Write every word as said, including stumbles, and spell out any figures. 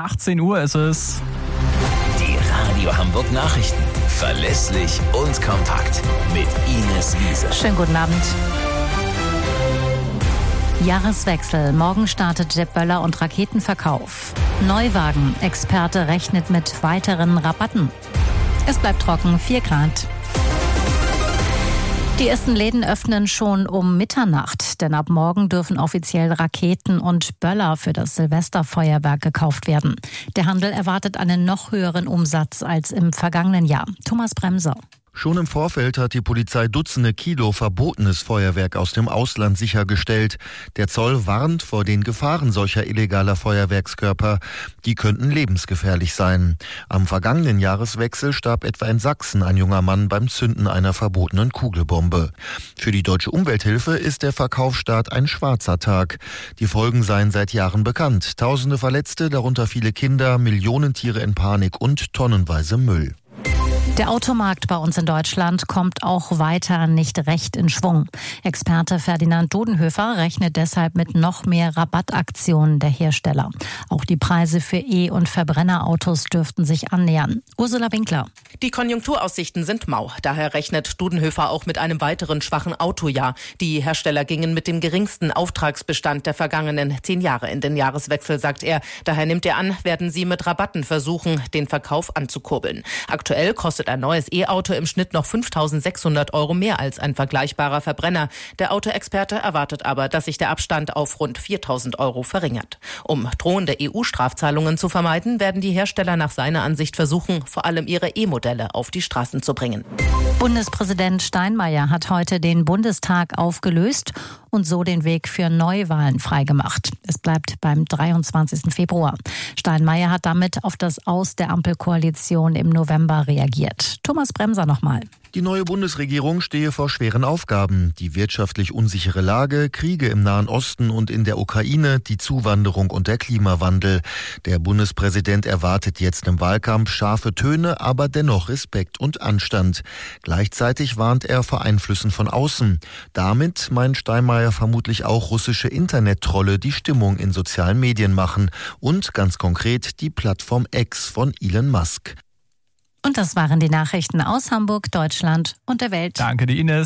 achtzehn Uhr ist es. Die Radio Hamburg Nachrichten. Verlässlich und kompakt. Mit Ines Wiese. Schönen guten Abend. Jahreswechsel. Morgen startet der Böller- und Raketenverkauf. Neuwagen. Experte rechnet mit weiteren Rabatten. Es bleibt trocken, vier Grad. Die ersten Läden öffnen schon um Mitternacht, denn ab morgen dürfen offiziell Raketen und Böller für das Silvesterfeuerwerk gekauft werden. Der Handel erwartet einen noch höheren Umsatz als im vergangenen Jahr. Thomas Bremser. Schon im Vorfeld hat die Polizei Dutzende Kilo verbotenes Feuerwerk aus dem Ausland sichergestellt. Der Zoll warnt vor den Gefahren solcher illegaler Feuerwerkskörper. Die könnten lebensgefährlich sein. Am vergangenen Jahreswechsel starb etwa in Sachsen ein junger Mann beim Zünden einer verbotenen Kugelbombe. Für die Deutsche Umwelthilfe ist der Verkaufsstart ein schwarzer Tag. Die Folgen seien seit Jahren bekannt. Tausende Verletzte, darunter viele Kinder, Millionen Tiere in Panik und tonnenweise Müll. Der Automarkt bei uns in Deutschland kommt auch weiter nicht recht in Schwung. Experte Ferdinand Dudenhöfer rechnet deshalb mit noch mehr Rabattaktionen der Hersteller. Auch die Preise für E- und Verbrennerautos dürften sich annähern. Ursula Winkler. Die Konjunkturaussichten sind mau. Daher rechnet Dudenhöfer auch mit einem weiteren schwachen Autojahr. Die Hersteller gingen mit dem geringsten Auftragsbestand der vergangenen zehn Jahre in den Jahreswechsel, sagt er. Daher nimmt er an, werden sie mit Rabatten versuchen, den Verkauf anzukurbeln. Aktuell kostet ein neues E-Auto im Schnitt noch fünftausendsechshundert Euro mehr als ein vergleichbarer Verbrenner. Der Autoexperte erwartet aber, dass sich der Abstand auf rund viertausend Euro verringert. Um drohende E U-Strafzahlungen zu vermeiden, werden die Hersteller nach seiner Ansicht versuchen, vor allem ihre E-Modelle auf die Straßen zu bringen. Bundespräsident Steinmeier hat heute den Bundestag aufgelöst und so den Weg für Neuwahlen freigemacht. Es bleibt beim dreiundzwanzigsten Februar. Steinmeier hat damit auf das Aus der Ampelkoalition im November reagiert. Thomas Bremser nochmal. Die neue Bundesregierung stehe vor schweren Aufgaben. Die wirtschaftlich unsichere Lage, Kriege im Nahen Osten und in der Ukraine, die Zuwanderung und der Klimawandel. Der Bundespräsident erwartet jetzt im Wahlkampf scharfe Töne, aber dennoch Respekt und Anstand. Gleichzeitig warnt er vor Einflüssen von außen. Damit meint Steinmeier vermutlich auch russische Internettrolle, die Stimmung in sozialen Medien machen. Und ganz konkret die Plattform X von Elon Musk. Und das waren die Nachrichten aus Hamburg, Deutschland und der Welt. Danke dir, Ines.